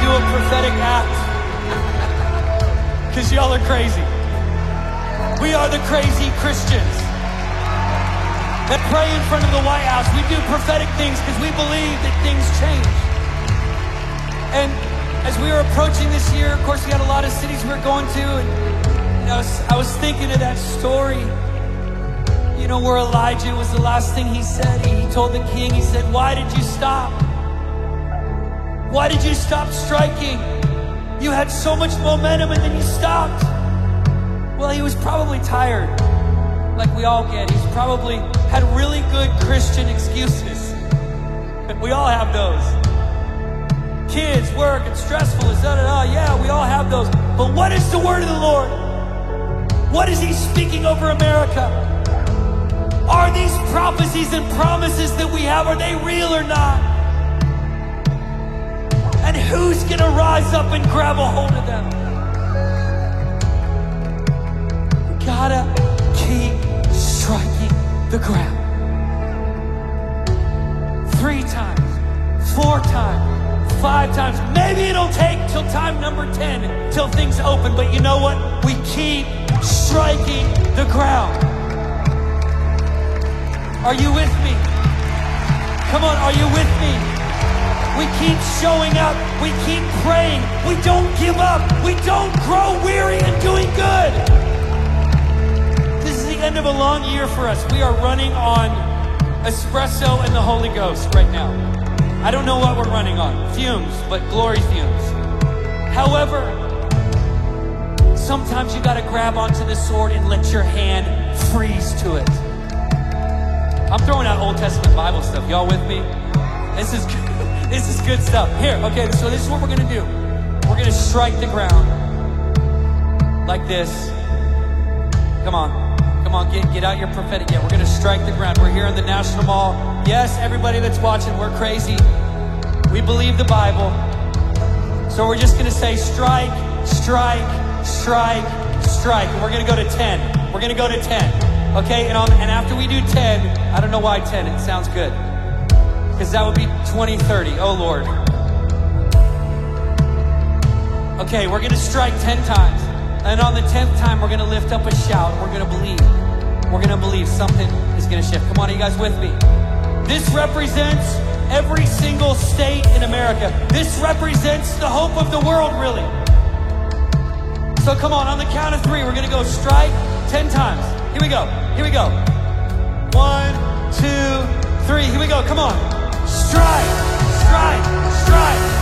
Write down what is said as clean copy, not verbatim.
do a prophetic act because y'all are crazy. We are the crazy Christians that pray in front of the White House. We do prophetic things because we believe that things change. And as we were approaching this year, of course, we had a lot of cities we were going to, and I was thinking of that story, you know, where Elijah was the last thing he said. He told the king, he said, why did you stop? Why did you stop striking? You had so much momentum and then you stopped. Well, he was probably tired, like we all get. He's probably had really good Christian excuses. We all have those. Kids, work, it's stressful, it's da-da-da. Yeah, we all have those. But what is the word of the Lord? What is he speaking over America? Are these prophecies and promises that we have, are they real or not? And who's gonna rise up and grab a hold of them? We gotta keep striking the ground. 3 times, 4 times, 5 times. Maybe it'll take till time number 10 till things open, but you know what? We keep striking the ground. Are you with me? Come on, are you with me? We keep showing up. We keep praying. We don't give up. We don't grow weary in doing good. This is the end of a long year for us. We are running on espresso and the Holy Ghost right now. I don't know what we're running on. Fumes, but glory fumes. However, sometimes you gotta grab onto the sword and let your hand freeze to it. I'm throwing out Old Testament Bible stuff. Y'all with me? This is good. This is good stuff. Here, okay, so this is what we're gonna do. We're gonna strike the ground like this. Come on, get out your prophetic. Yeah, we're gonna strike the ground. We're here in the National Mall. Yes, everybody that's watching, we're crazy. We believe the Bible. So we're just gonna say strike, strike, strike, strike. And we're gonna go to 10. We're gonna go to 10. Okay, and after we do 10, I don't know why 10, it sounds good. Because that would be 20, 30. Oh, Lord. Okay, we're going to strike 10 times. And on the 10th time, we're going to lift up a shout. We're going to believe. We're going to believe something is going to shift. Come on, are you guys with me? This represents every single state in America. This represents the hope of the world, really. So come on the count of 3, we're going to go strike 10 times. Here we go. Here we go. 1, 2, 3. Here we go. Come on. Strike, strike, strike.